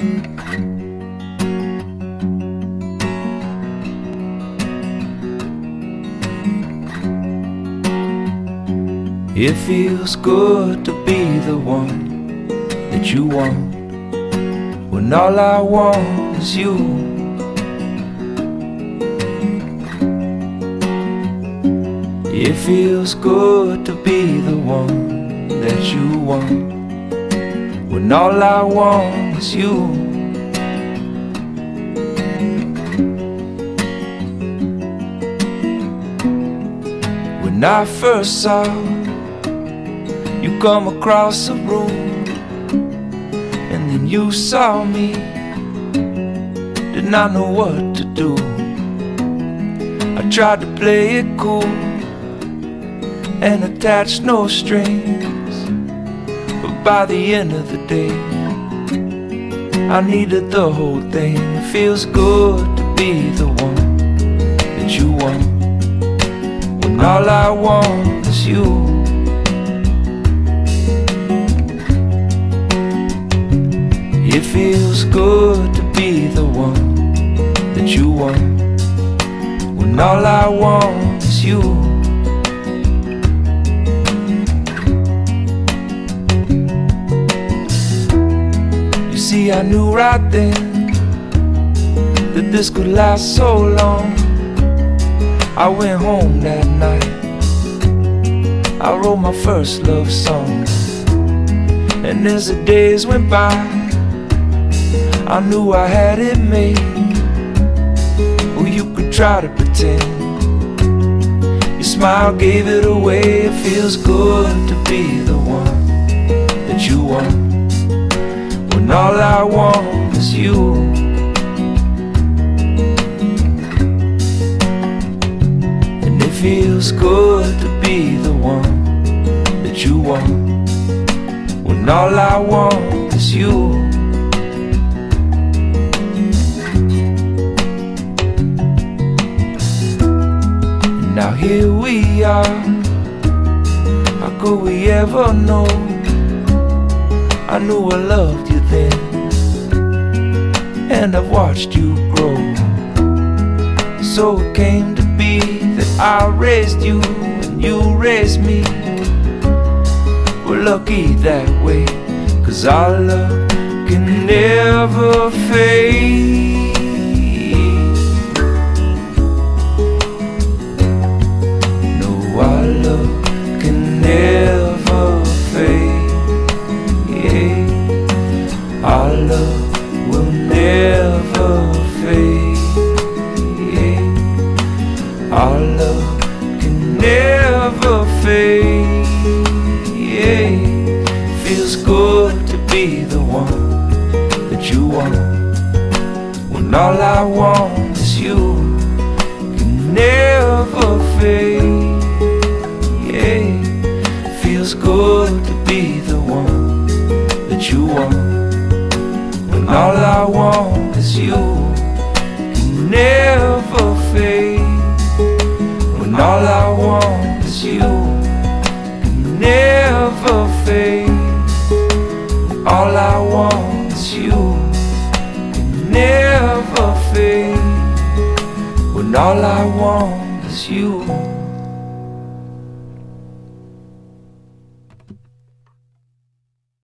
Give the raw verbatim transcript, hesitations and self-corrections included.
It feels good to be the one that you want, when all I want is you. It feels good to be the one that you want, when all I want is you. When I first saw you come across the room, and then you saw me, did not know what to do. I tried to play it cool and attach no strings, but by the end of the day I needed the whole thing. It feels good to be the one that you want, when all I want is you. It feels good to be the one that you want, when all I want is you. You see, I knew right then that this could last so long. I went home that night, I wrote my first love song, and as the days went by I knew I had it made. Well, you could try to pretend, your smile gave it away. It feels good to be the one that you want, when all I want is you. And it feels good to be the one that you want, when all I want is you. Now here we are, how could we ever know? I knew I loved you then, and I've watched you grow. So it came to be that I raised you and you raised me. We're lucky that way, 'cause our love can never fade. Our love can never fade. Yeah. Our love will never fade. Yeah. Our love can never fade. Yeah. Feels good to be the one that you want, when all I want is you. Can never fade. Feels good to be the one that you want, when all I want is you. Can never fade, when all I want is you. Can never fade, when all I want is you. Can never fade, when all I want is you.